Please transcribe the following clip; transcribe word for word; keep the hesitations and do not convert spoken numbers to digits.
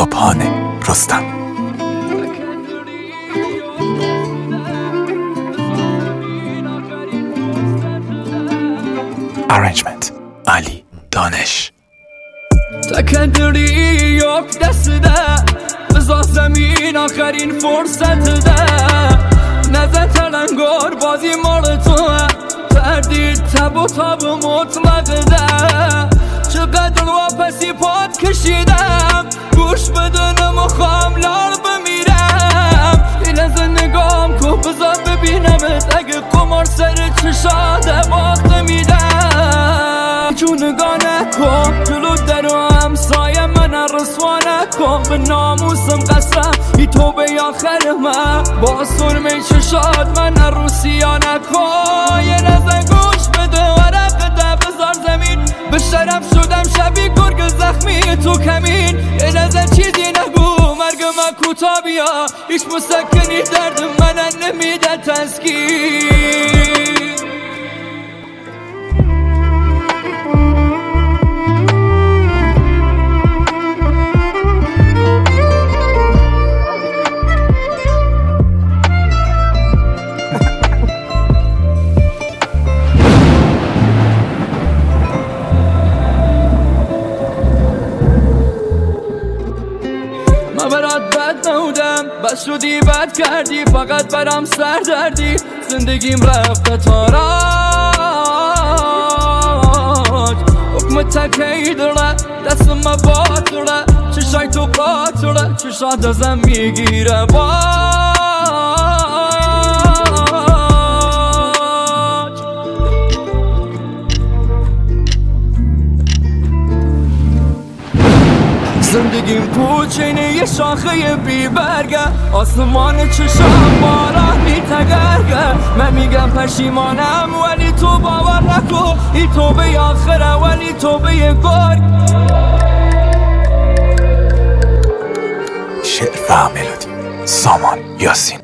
صبحانه رستم. Arrangement علی دانش. تکندری یک دسته بزا زمین آخرین فرصت ده نزد تلنگار بازی مال توه تردید تب و تاب مطلق ده چقدر واپسی پاد کشیدم گوش بدنم و خام لال بمیرم این از نگام که بزا ببینمت اگه قمار سر چشاده باخت میدم جونگاه نکن جلو در و همسایه من رسوا نکن به ناموسم قسم ای توبه آخر من با سرمه چشاد من روسیا نکن یه نزن گوش بده ورق ده بزار زمین به شرف شدم شبی گرگ زخمی تو کمین یه نزن چیزی نگو مرگ من کوتا بیا هیچ مسکنی درد من نمیده تسکین من برات بد نبودم بس شدی بد کردی فقط برام سر دردی زندگیم رفته تاراج حکم تکی داره دستم با توره چشای تو قاطره چشات ازم میگیره باج زندگیم پوچینه یه شاخه بی برگه آسمان چشم باران میتگرگه من میگم پشیمانم ولی تو باور نکن این توبه آخره ولی توبه گرگ. شعر و ملودی سامان یاسین.